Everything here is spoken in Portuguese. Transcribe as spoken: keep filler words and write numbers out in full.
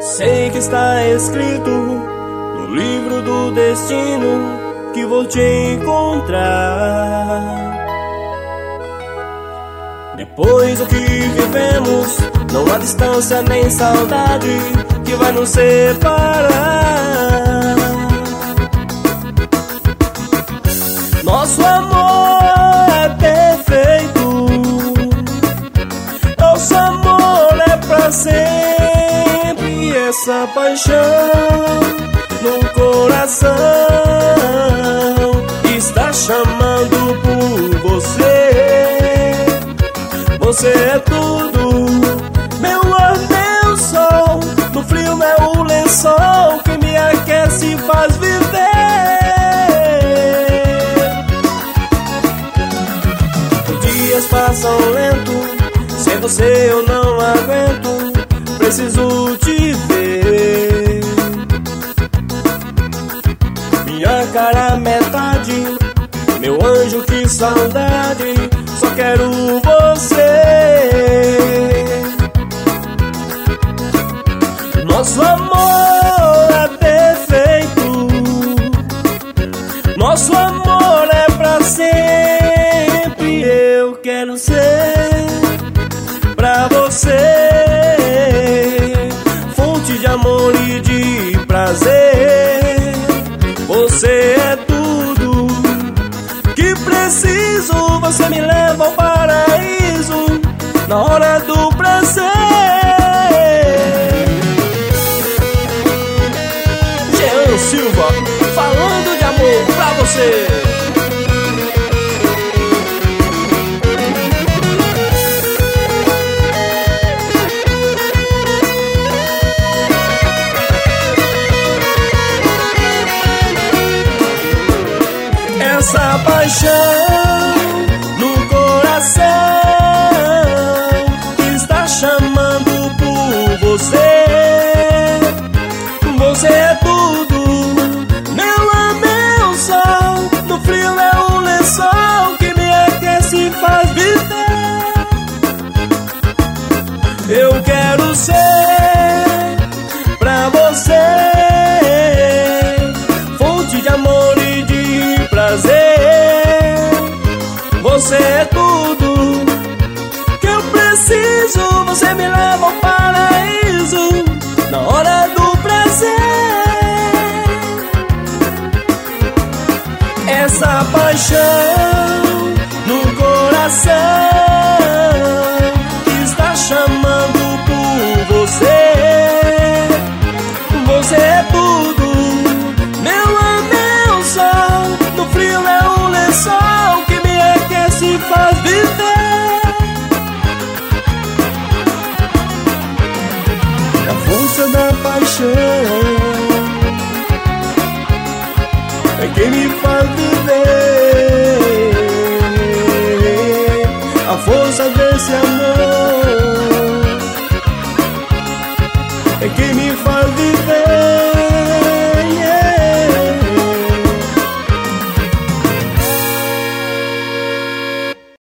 Sei que está escrito no livro do destino que vou te encontrar. Depois do que vivemos, não há distância nem saudade que vai nos separar. Nosso amor é perfeito, nosso amor é pra sempre. Essa paixão no coração está chamando por você. Você é tudo, meu ar, meu sol. No frio meu lençol que me aquece e faz viver. Os dias passam lento, sem você eu não aguento. Preciso te ver. Minha cara metade, meu anjo, que saudade. Só quero você. Nosso amor é perfeito, nosso amor é pra sempre. Eu quero ser pra você fonte de amor e de prazer. Você é tudo que preciso. Você me leva ao paraíso na hora do prazer. Jean Silva, falando de amor pra você. Essa paixão no coração está chamando por você. Você é tudo, meu ar, meu sol. No frio é um lençol que me aquece e faz viver. Eu quero ser pra você fonte de amor e de prazer. Você é tudo que eu preciso. Você me leva ao paraíso na hora do prazer. Essa paixão no coração está chamando por você. Você é tudo, meu ar, meu sol. No frio é um lençol que me aquece e faz viver. A força da paixão é quem me faz viver. A força desse amor é quem me